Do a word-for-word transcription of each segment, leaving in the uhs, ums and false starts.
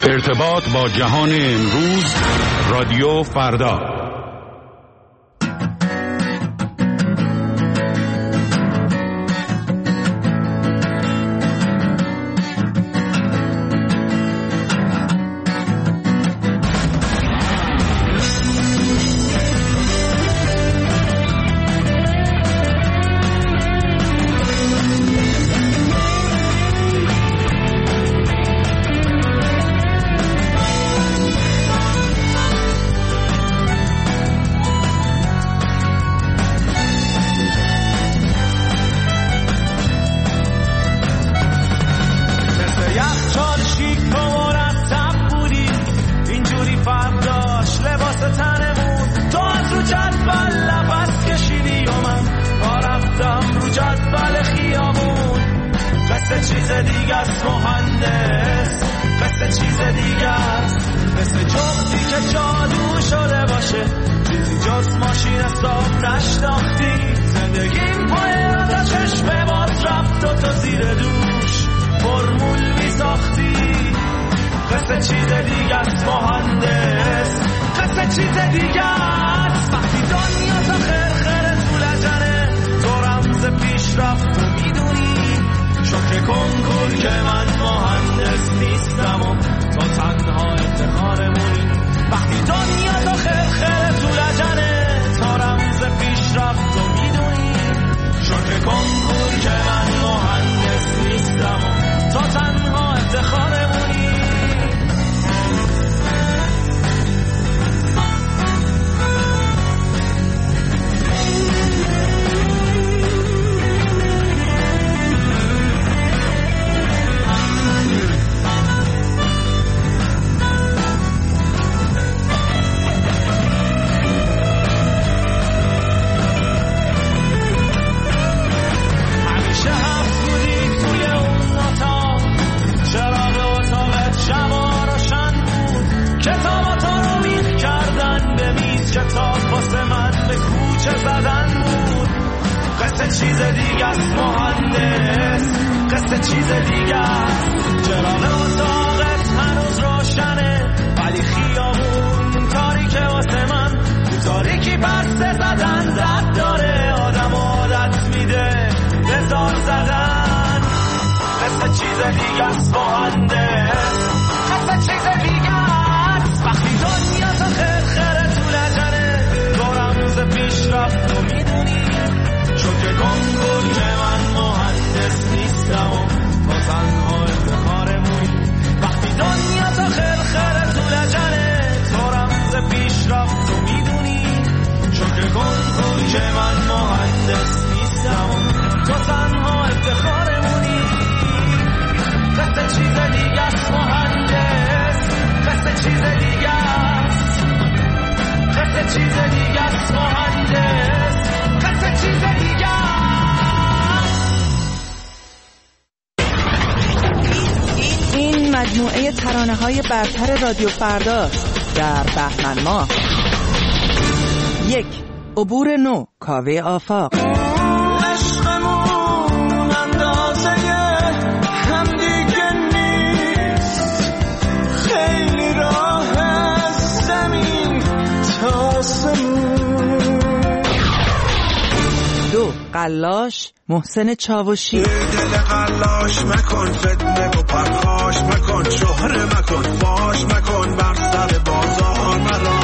ارتباط با جهان امروز، رادیو فردا. مجموعه ترانه‌های برتر رادیو فردا در بهمن ماه. یک، عبور نو، کاوه آفاق. عشقمون اندازه هم دیگه نیست، خیلی راه از زمین تا آسمون. دو، قلاش، محسن چاوشی. دل قلاش مکن، فتنه و پرخاش مکن، شهره مکن، فاش مکن، بر سر بازار مرا.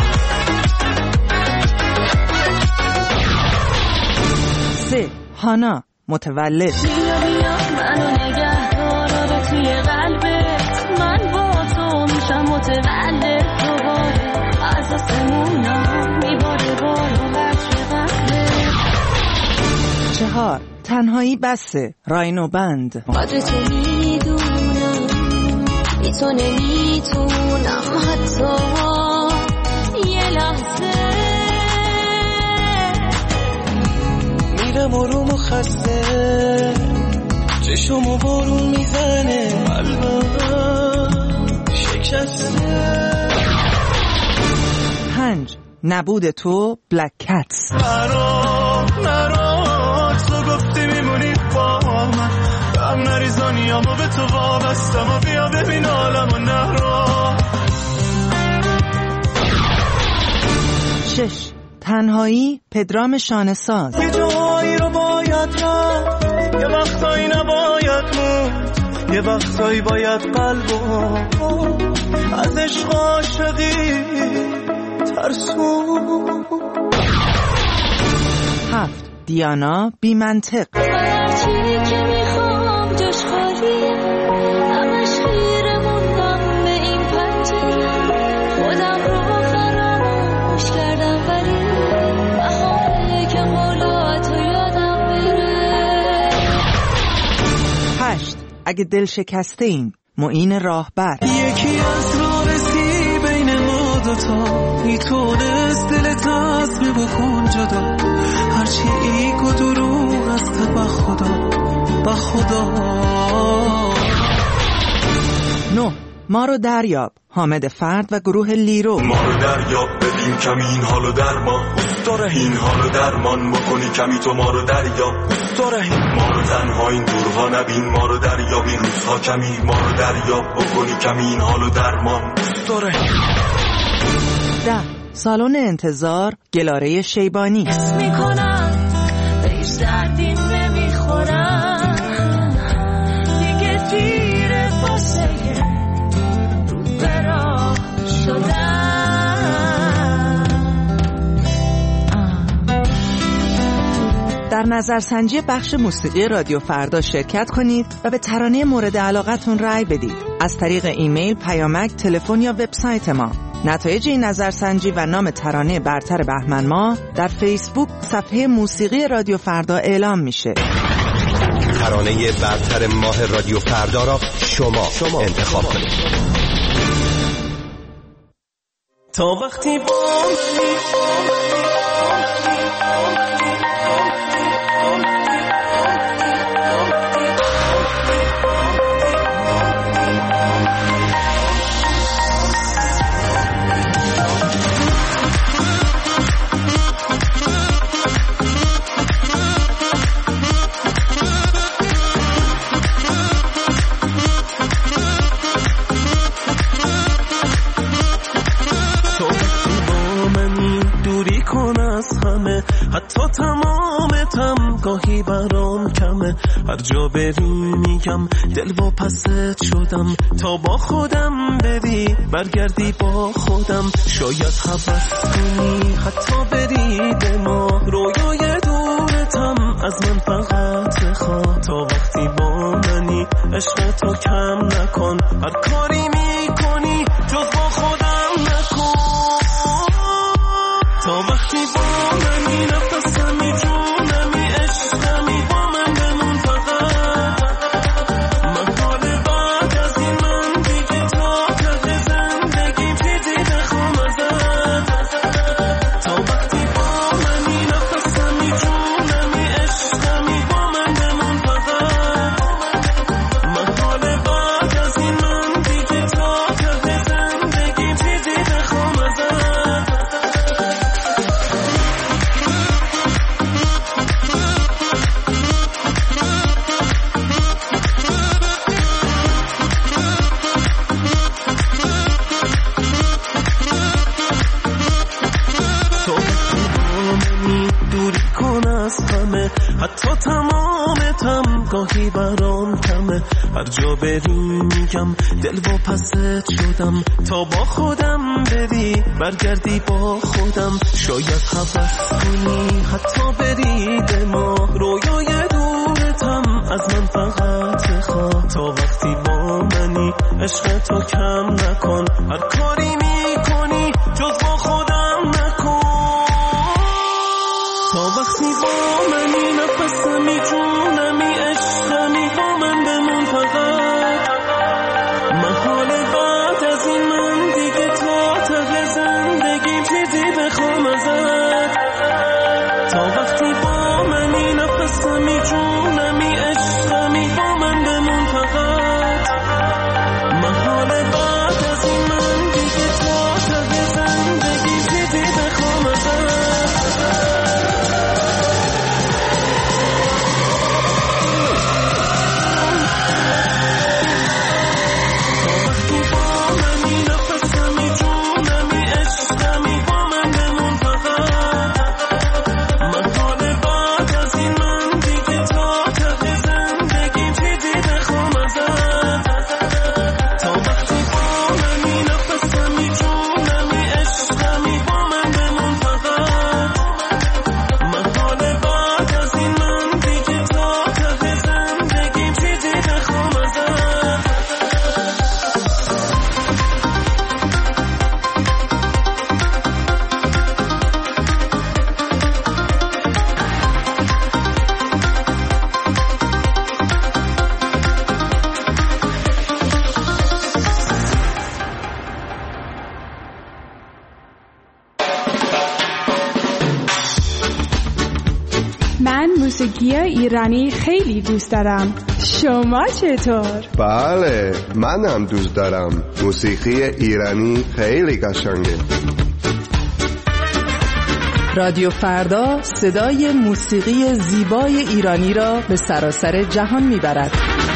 سه، هانا، متولد. بیا بیا منو نگه دار توی قلبت، من با تو میشم متولد دوباره، از آسمونا میباره بالا بچه قلبت. چهار، تنهایی بسه، راینو بند. قدر تو میدونم، بی تو نمیتونم حتی یه لحظه. میرم آروم و خسته، چشمو بارون میزنه، قلبم شکسته. پنج، نبود تو، بلک کتس. مرا مرا تو گفتی میمونی با من، غم نریزانیامو به تو وابستم و بیا ببین عالمو نهرا. شش. تنهایی پدرام شانه‌ساز. یه جایی رو باید رفت، یه وقتایی نباید موند، یه وقتایی باید قلبو از عشق عاشقی ترسون. هفت. دیانا بی منطق. هرچی که میخوام جاش خالیه، همش خیره موندم به این پنجره، خودم رو فراموش کردم ولی بهانه که قولاتو یادم بره. هشت. اگه دل شکسته این معین راهبر. یکی از رابطی بین ما دوتا میتونست دلت از می بکن جدا، هرچی ایک و دروغ است به خدا به خدا. نه. ما رو دریاب حامد فرد و گروه لیرو. ما رو دریاب بدیم کمی این حالو درمان، داره این حالو درمان بکنی کمی تو ما رو دریاب، داره ما رو تنها این دورها نبین، ما رو دریاب این روزها کمی، ما رو دریاب بکنی کمی این حالو درمان داره. ده. سالن انتظار گلاره شیبانی. حس میکنم بهش دردی نمیخورم، دیگه دیره واسه رو برا شدم. در نظرسنجی بخش موسیقی رادیو فردا شرکت کنید و به ترانه مورد علاقتون رأی بدید از طریق ایمیل، پیامک، تلفن یا وبسایت ما. نتایج این نظرسنجی و نام ترانه برتر بهمن ماه در فیسبوک صفحه موسیقی رادیو فردا اعلام میشه. ترانه برتر ماه رادیو فردا را شما, شما انتخاب کنید. تا وقتی با منی حتی تمامتم گاهی برام کمه، هر جا بری میگم دل و پست شدم، تا با خودم بری برگردی با خودم، شاید حوض کنی حتی بری به ما، رویای دورتم از من فقط خواه، تا وقتی با منی عشق تو کم نکن، هر کاری میکنی جز با خودم نکن، تا وقتی با منی نفسمی جونمی عشقمی با من بمون فقط، من حال بعد از این من دیگه تا ته زندگیم چیزی بخوام ازت، تا وقتی با منی نفسمی جونمی عشقمی با من بمون فقط، من حال بعد از این من دیگه تا ته زندگیم چیزی بخوام ازت. حتی تمامتم گاهی برام کمه، هر جا بری میگم دل و پست شدم، تا با خودم بری برگردی با خودم، شاید حوض کنی حتی بری به ما، رویای دورتم از من فقط خواه، تا وقتی با منی عشق تو کم نکن، هر کاری میکنی جز با خودم نکن، تا وقتی با منی نفسمی جونمی عشقمی با من بمون فقط، من حال بعد از این من دیگه تا ته زندگیم چیزی بخوام ازت، تا وقتی با منی نفسمی جونمی عشقمی با من بمون فقط، من حال بعد از این من دیگه تا ته زندگیم چیزی بخوام ازت. با منی نفسمی جونمی عشقمی با من بمون فقط، موسیقی ایرانی خیلی دوست دارم. شما چطور؟ بله، منم دوست دارم. موسیقی ایرانی خیلی قشنگه. رادیو فردا صدای موسیقی زیبای ایرانی را به سراسر جهان میبرد.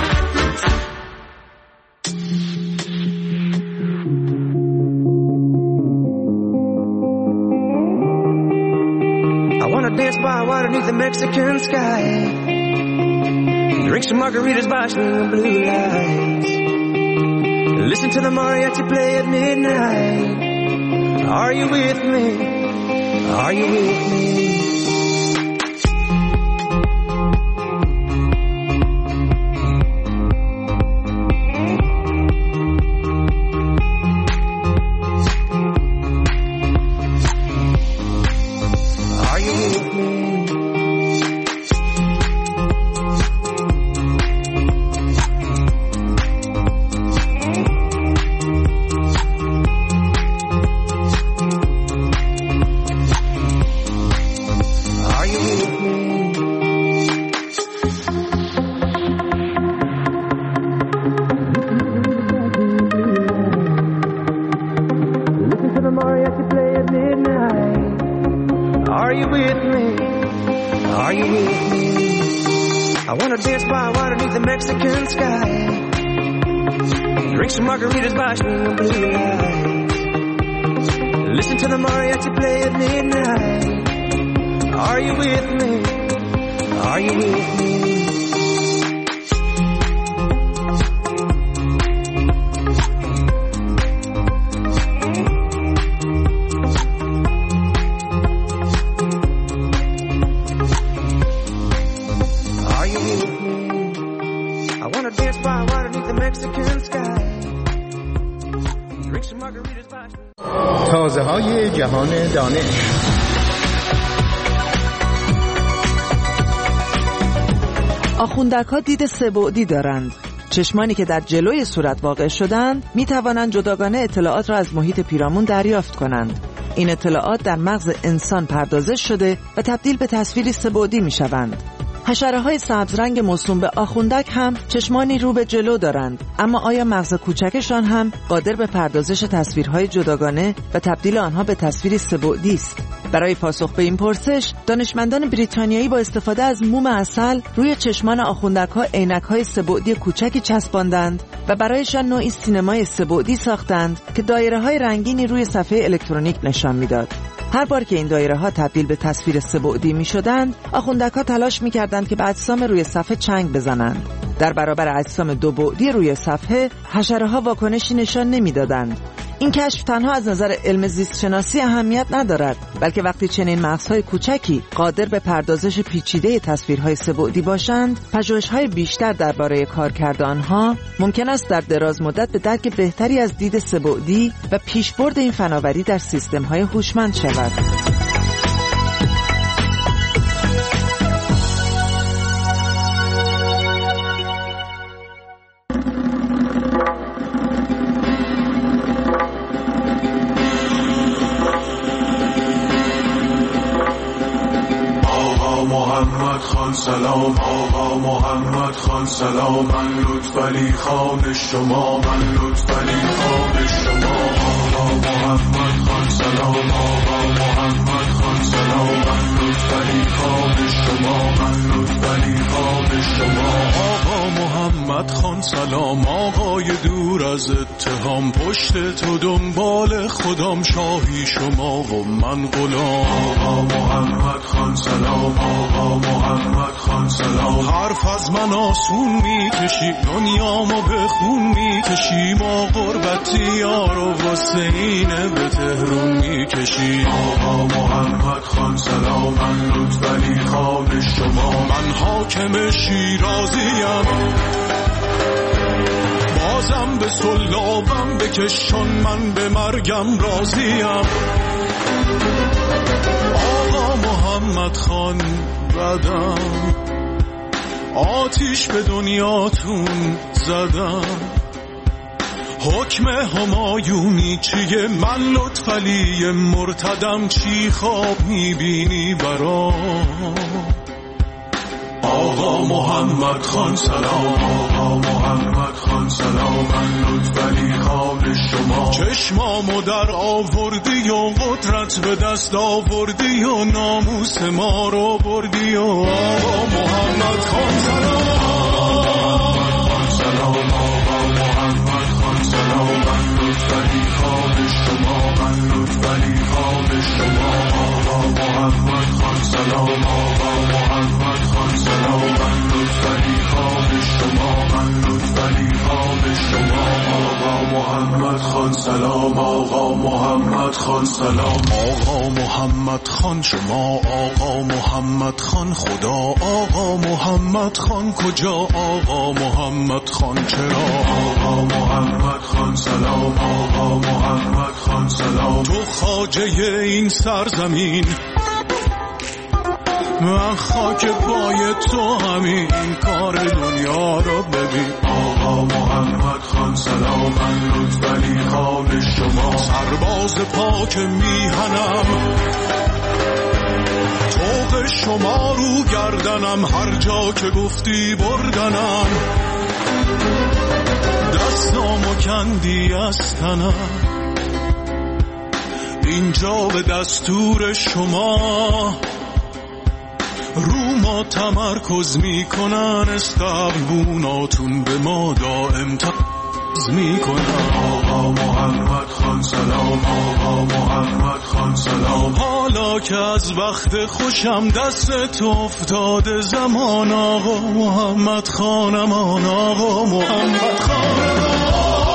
I wanna dance by water beneath the Mexican sky. Drink some margaritas by swinging blue lights. Listen to the mariachi play at midnight. Are you with me? Are you with me? تازه های جهان دانش. آخوندک ها دید سه‌بعدی دارند. چشمانی که در جلوی صورت واقع شدند می توانند جداگانه اطلاعات را از محیط پیرامون دریافت کنند. این اطلاعات در مغز انسان پردازش شده و تبدیل به تصویری سه‌بعدی می شوند. حشره‌های سبزرنگ موسوم به آخوندک هم چشمانی رو به جلو دارند، اما آیا مغز کوچکشان هم قادر به پردازش تصویرهای جداگانه و تبدیل آنها به تصویری سه‌بعدی است؟ برای پاسخ به این پرسش، دانشمندان بریتانیایی با استفاده از موم عسل روی چشمان آخوندک‌ها عینک‌های سه‌بعدی کوچکی چسباندند و برایشان نوعی سینمای سه‌بعدی ساختند که دایره‌های رنگینی روی صفحه الکترونیک نشان می‌داد. هر بار که این دایره‌ها تبدیل به تصویر سه‌بعدی می‌شدند، آخوندک‌ها تلاش می‌کردند که به اجسام روی صفحه چنگ بزنند. در برابر اجسام دو بعدی روی صفحه، حشره‌ها واکنشی نشان نمی‌دادند. این کشف تنها از نظر علم زیست شناسی اهمیت ندارد، بلکه وقتی چنین مغزهای کوچکی قادر به پردازش پیچیده تصویرهای سه‌بعدی باشند، پژوهش‌های بیشتر درباره کارکرد آنها ممکن است در دراز مدت به درک بهتری از دید سه‌بعدی و پیشبرد این فناوری در سیستم‌های هوشمند شود. سلام آقا محمد خان سلام، من لطفعلی خان شما، من لطفعلی خان شما. آقا محمد خان سلام، آقا محمد خان سلام، من لطفعلی خان شما، من لطفعلی خان شما. آقا محمد خان سلام، آقای دور از اتهام، پشت تو دنبال خودم، شاهی شما و من غلام. آقا محمد خان سلام، آقا محمد خان سلام، حرف از من آسون میکشی، دنیامو به خون میکشی، ما غربتی یارو حسینه به تهرون میکشی. آقا محمد خان سلام، من لطفعلی خان شما، من حاکم شیرازیم، بازم به سلابم بکشان، من به مرگم راضیم. آقا محمد خان بدم، آتیش به دنیاتون زدم، حکم همایونی چیه؟ من لطفعلی مرتدم، چی خواب میبینی برام؟ آقا محمد خان سلام، آقا محمد خان سلام، من لطفعلی خان شما. چشمامو در آوردی و قدرت به دست آوردی و ناموس ما رو بردی و آقا محمد خان سلام، سلام آقا محمد خان سلام، من لطفعلی خان شما، من لطفعلی خان شما. آقا محمد خان سلام، آقا محمد خان سلام، من لطفعلی خان شما، من لطفعلی خان شما. آقا محمد خان سلام، آقا محمد خان سلام. آقا محمد خان شما، آقا محمد خان خدا، آقا محمد خان کجا، آقا محمد خان چرا. آقا محمد خان سلام، آقا محمد خان سلام. تو خواجه این سرزمین، من خاک پای تو همین کار دنیا رو ببین. آقا محمد خان سلام، من لطفعلی خان شما. سرباز پاک میهنم، طوق شما رو گردنم، هر جا که گفتی بردنم، دستامو کندی از تنم، اینجا به دستور شما رو ما تمرکز میکنن، استقبوناتون به ما دائم تمرکز میکنن. آقا محمد خان سلام، آقا محمد خان سلام. حالا که از وقت خوشم دست افتاده زمان، آقا محمد خانمان، آقا محمد خانمان.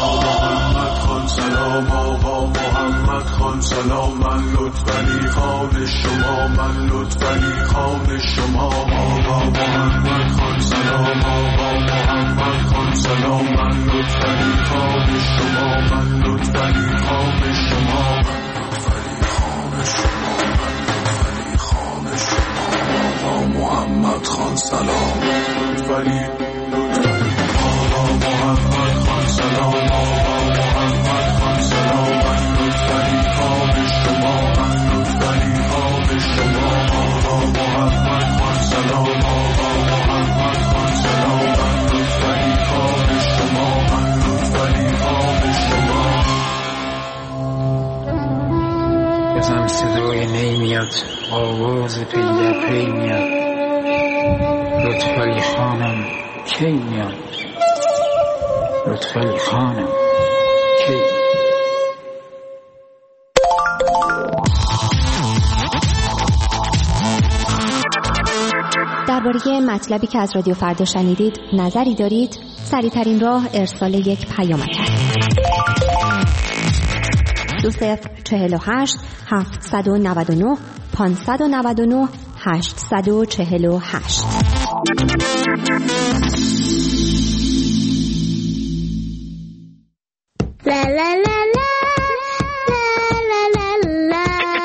سلام آقا محمد خان سلام، من لطفعلی خان شما، من لطفعلی خان شما. آقا محمد خان سلام، آقا محمد خان سلام، من لطفعلی خان شما، من لطفعلی خان شما، لطفعلی خان شما، لطفعلی خان شما. آقا محمد خان سلام، لطفعلی لطفعلی. آقا محمد خان سلام، آقا محمد خان سلام، من لطفعلی خان شما، من لطفعلی خان شما. آقا محمد خان سلام، آقا محمد خان سلام، من لطفعلی خان شما، من لطفعلی خان شما. بزن صدای نی میاد، آواز پی در پی میاد، لطفعلی خانم کی میاد، لطفعلی خانم کی. درباره مطلبی که از رادیو فردا شنیدید نظری دارید؟ سریع‌ترین راه ارسال یک پیامک است. دو صفر چهل و هشت هفتصد و نود و نه پانصد و نود و نه هشتصد و چهل و هشت. لا لا لا لا لا لا لا.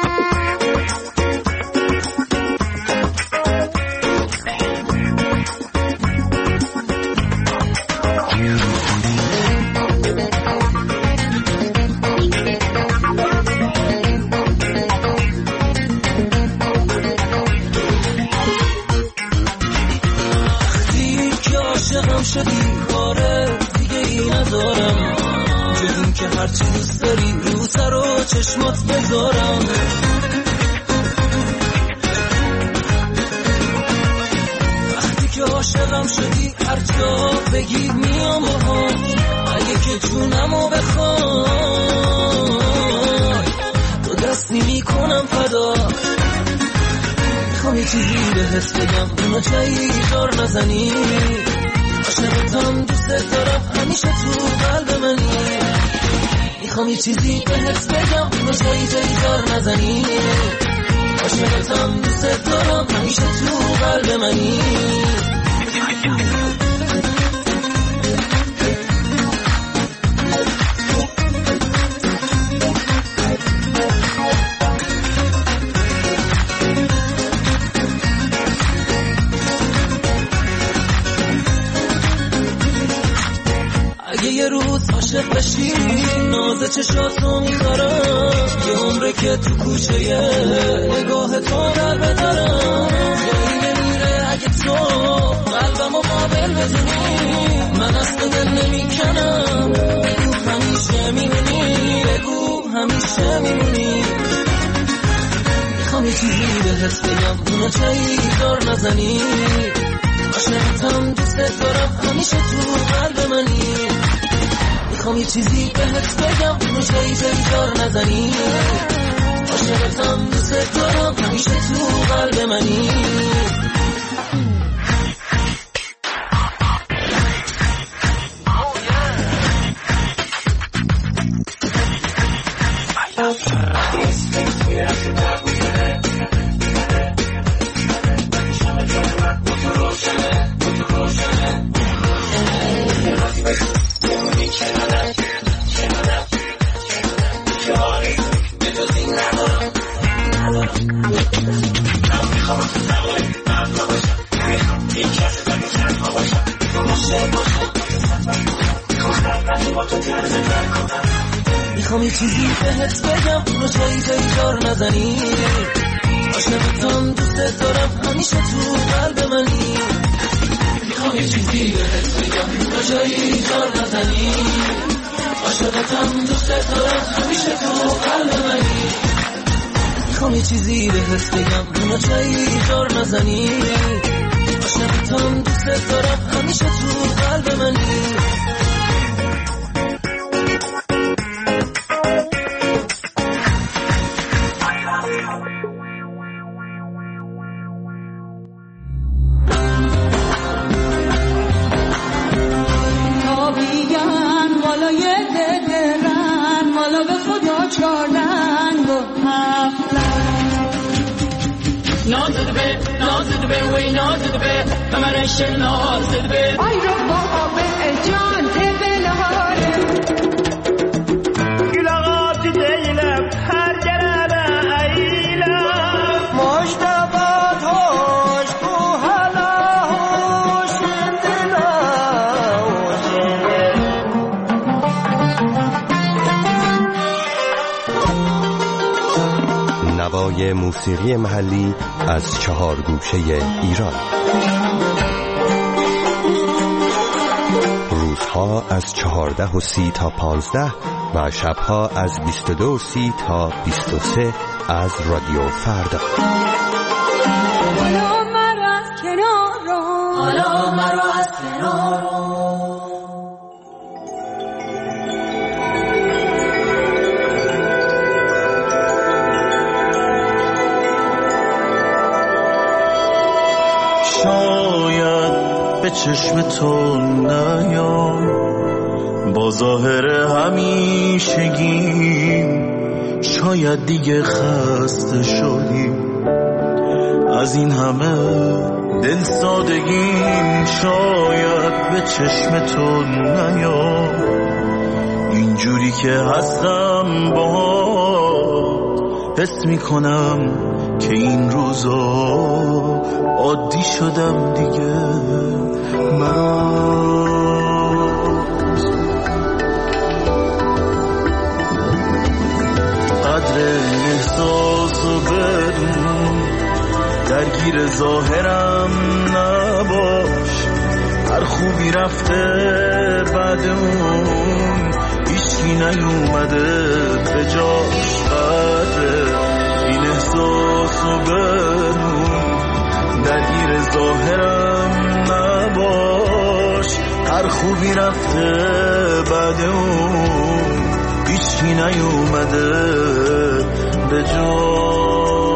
وقتی که عاشقم شدی کاره دیگه ای ندارم، جز این که هرچی دوست داری رو سر و چشمات بذارم. وقتی که عاشقم شدی هر جا بگی میام باهات، اگه که جونمو بخوای تو دستی میکنم فدا. میخوام یه چیزی بهت بگم، اونو جایی دار نزنی، عاشقتم دوست دارم همیشه تو قلب منی. میخوام یه چیزی بهت بگم، اونو جایی جایی دار نزنی، عاشقتم دوست دارم همیشه تو قلب منی. اگه یه روز عاشق بشی ناز چشاتو میخورم، یه عمره که تو کوچه نگاه تو در بدارم، جایی نمیره اگه تو قلبمو قابل بزنی، من از تو دل نمیکنم، بگو همیشه میمونی، بگو همیشه میمونی. میخوام یه چیزی بهت بگم اونو چیزار نزنی، عاشقتم دوست دارم همیشه تو قلب منی. میخوام یه چیزی بهت بگم اونو چیزار نزنی، عاشقتم دوست دارم همیشه تو قلب منی. میخوام یه چیزی بهت بگم اونو چیزار نزنی، عاشقتم دوست دارم همیشه تو قلب منی. میخوام یه چیزی بهت بگم اونو چیزار نزنی، عاشقتم دوست دارم همیشه تو قلب منی. میخوام یه چیزی بهت بگم اونو چیزار نزنی، عاشقتم دوست دارم همیشه تو قلب منی. آی رو بابا به جان تبل هاره گلاغات دیلم هر گرده ایلم مشتبات هاش کو حالا هوشن دلا نوای موسیقی محلی از چهار گوشه ایران. روزها از چهارده و سی تا پانزده و شبها از بیست و دو و سی تا بیست و سه از رادیو فردا. حالا مرا از کنار رو، حالا مرا از کنار رو. شاید به چشم تو نیام با ظاهر همیشگیم، شاید دیگه خسته شدیم از این همه دل سادگیم. شاید به چشم تو نیام اینجوری که هستم باهات، حس میکنم که این روزا عادی شدم دیگه برات. قدر احساسو بدون درگیر ظاهرم نباش، هر خوبی رفته بعد اون هیچکی نیومده به جاش. قدر این احساسو بدون درگیر ظاهرم نباش، هر خوبی رفته بعد اون هیچکی نیومده به جا.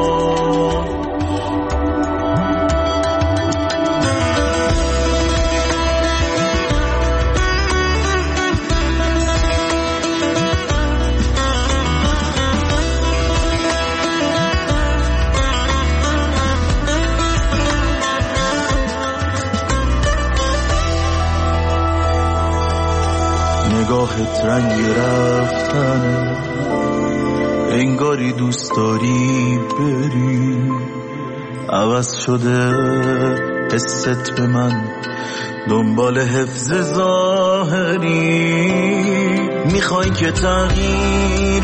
نگاهت رنگ رفتن، انگاری دوست داری بری، عوض شده حست به من دنبال حفظ ظاهری. میخوای که تغییر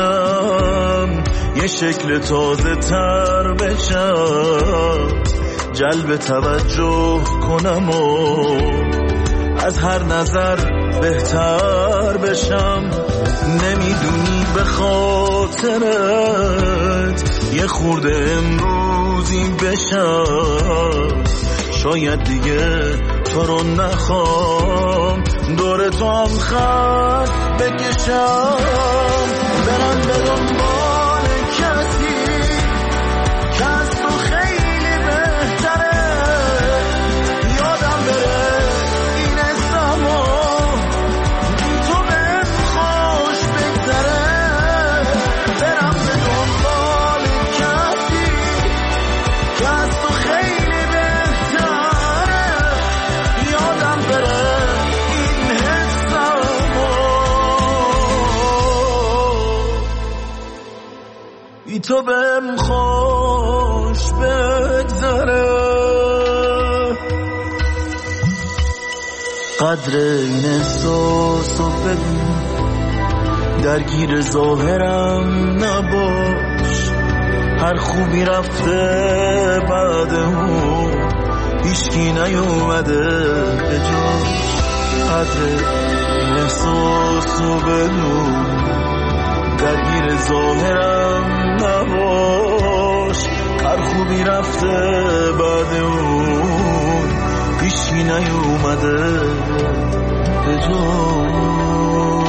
بکنم، یه شکل تازه تر بشم، جلب توجه کنم و از هر نظر بهتر بشم. نمیدونی به خاطرت یه خورده امروزی بشم. شاید دیگه تو رو نخوام دور تو هم خط بکشم. برم به دنبال کسی که از تو خیلی بهتره. یادم بره این زمان بی تو بهم خوش بگذره. برم به دنبال کسی که از تو خیلی بهتره. یادم بره این بی تو بهم خوش بگذره. قدر این احساس رو بدون درگیر ظاهرم نباش. هر خوبی رفته بعد اون هیچکی نیومده به جاش. قدر این احساس رو بدون درگیر ظاهرم نباش. هر خوبی رفته بعد اون هیچی نیومده به جون.